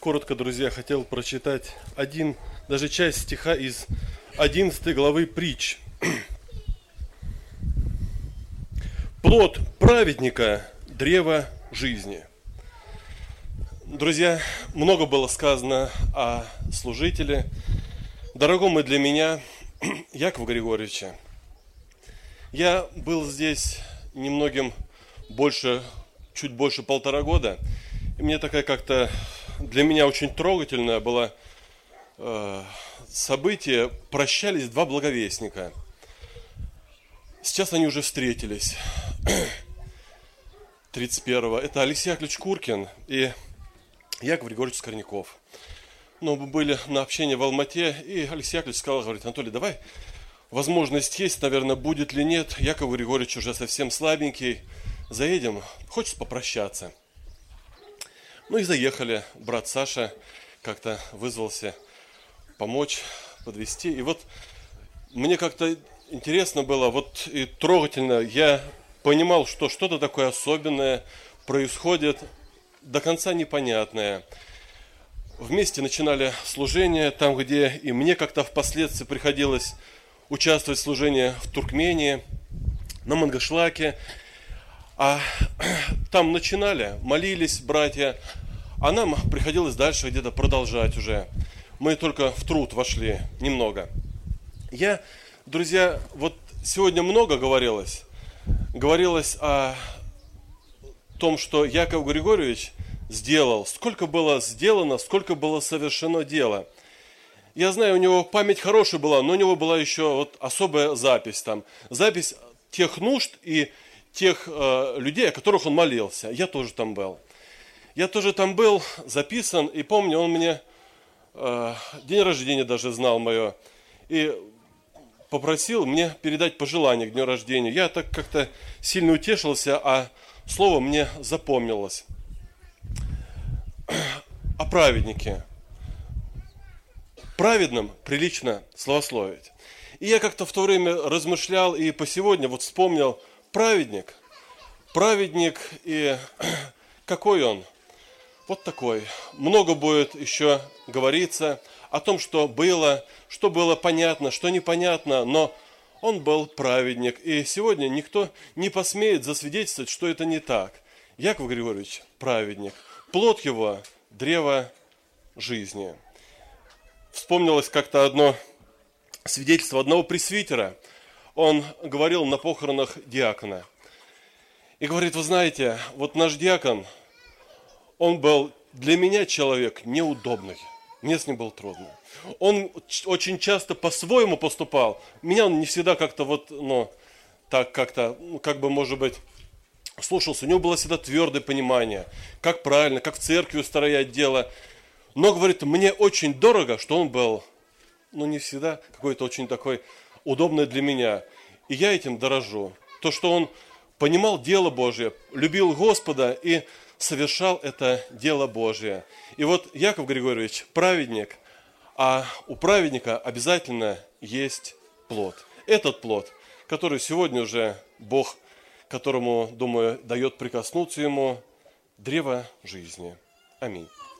Коротко, друзья, хотел прочитать даже часть стиха из 11 главы Притч. Плод праведника – древо жизни. Друзья, много было сказано о служителе, дорогом и для меня Якова Григорьевича. Я был здесь немногим чуть больше 1,5 года, и мне для меня очень трогательное было событие. Прощались 2 благовестника. Сейчас они уже встретились. 31-го. Это Алексей Яковлевич Куркин и Яков Григорьевич Скорняков. Мы были на общении в Алмате, и Алексей Яковлевич сказал, говорит: Анатолий, давай, возможность есть, наверное, будет ли нет. Яков Григорьевич уже совсем слабенький. Заедем, хочет попрощаться. И заехали. Брат Саша как-то вызвался помочь, подвезти. И мне как-то интересно было, и трогательно. Я понимал, что что-то такое особенное происходит, до конца непонятное. Вместе начинали служение, там, где и мне как-то впоследствии приходилось участвовать в служении в Туркмении, на Мангышлаке. А там начинали, молились братья, а нам приходилось дальше где-то продолжать уже. Мы только в труд вошли немного. Друзья, сегодня много говорилось о том, что Яков Григорьевич сделал, сколько было сделано, сколько было совершено дела. Я знаю, у него память хорошая была, но у него была еще особая запись там. Запись тех нужд и тех людей, о которых он молился. Я тоже там был. Записан, и помню, он мне день рождения даже знал мое, и попросил мне передать пожелания к дню рождения. Я так как-то сильно утешился, а слово мне запомнилось. О праведнике. Праведным прилично славословить. И я как-то в то время размышлял, и по сегодня вспомнил праведник. Праведник, и какой он? Такой. Много будет еще говориться о том, что было понятно, что непонятно, но он был праведник. И сегодня никто не посмеет засвидетельствовать, что это не так. Яков Григорьевич – праведник. Плод его – древо жизни. Вспомнилось как-то одно свидетельство одного пресвитера. Он говорил на похоронах диакона. И говорит: вы знаете, наш диакон, он был для меня человек неудобный. Мне с ним было трудно. Он очень часто по-своему поступал. Меня он не всегда может быть, слушался. У него было всегда твердое понимание, как правильно, как в церкви устроять дело. Но, говорит, мне очень дорого, что он был, не всегда какой-то очень такой удобный для меня. И я этим дорожу. То, что он понимал дело Божие, любил Господа и совершал это дело Божие. И Яков Григорьевич праведник, а у праведника обязательно есть плод. Этот плод, который сегодня уже Бог, которому, думаю, дает прикоснуться ему, древо жизни. Аминь.